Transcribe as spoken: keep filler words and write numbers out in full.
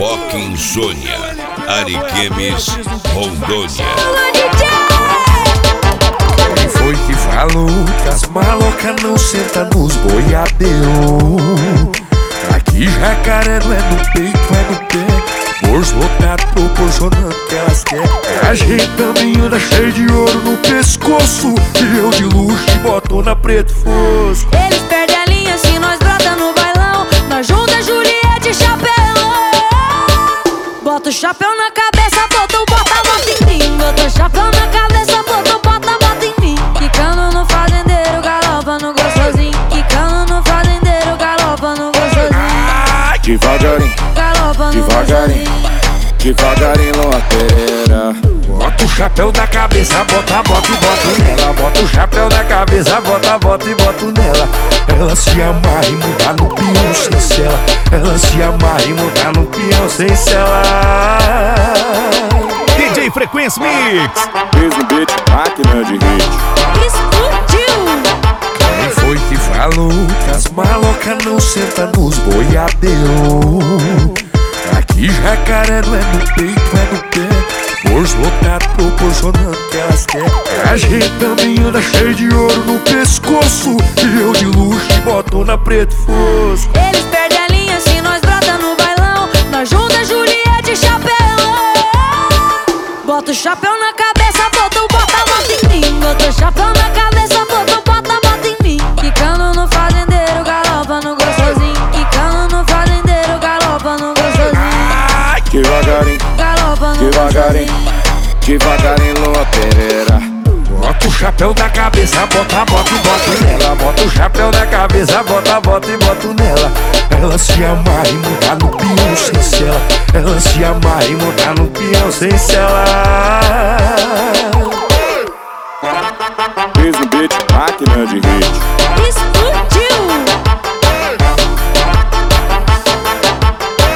Rock Insônia, Ariquemes, Rondônia. Quem foi que falou que as malocas não sentam nos boiadeiros? Aqui jacaré não é no peito, é no pé. Bolso lotado proporcionando que elas querem. A gente também anda cheio de ouro no pescoço, e eu de luxo e botona preto fosco. Eles perdem a linha se nós brota no bailão. Nós junta Juliette e chapelão. Bota o chapéu na cabeça, bota o bota, bota em mim. Bota o chapéu na cabeça, bota o bota, bota em mim. Quicando no fazendeiro, galopa no gostosinho. Quicando no fazendeiro, galopa no gostosinho. Devagarinho, Galopa no devagarinho, gostosinho. devagarinho, loteira. Bota o chapéu na cabeça, bota, bota e bota nela. Bota o chapéu na cabeça, bota, bota e bota nela. Ela se amarra e muda no peão sem cela. Ela se amarra e muda no peão sem cela. D J Frequência Mix. Fiz no beat, máquina de hit. Explodiu! Quem foi que falou que as malocas não sentam nos boiadeiros? Aqui jacaré não é no peito, é no pé. Bolso lotado proporcionando que elas querem. A gente também anda cheio de ouro no pescoço, e eu de luxo e botona preto fosco. Eles perdem a linha se nós brota no bailão. Nós junta Juliette e chapelão. Bota o chapéu na cabeça, bota o bota, bota em mim. Bota o chapéu na cabeça, bota o bota, bota em mim. Quicando no fazendeiro, galopa no gostosinho. Quicando no fazendeiro, galopa no gostosinho. Devagarinho, Galopa no devagarinho, gostosinho. devagarinho, loteira. Bota o chapéu na cabeça, bota, bota e bota nela. Bota o chapéu na cabeça, bota, bota e bota nela. Ela se amarra e muda no peão sem cela. Ela se amarra e muda no peão sem cela. Fiz no beat, máquina de hit. Explodiu!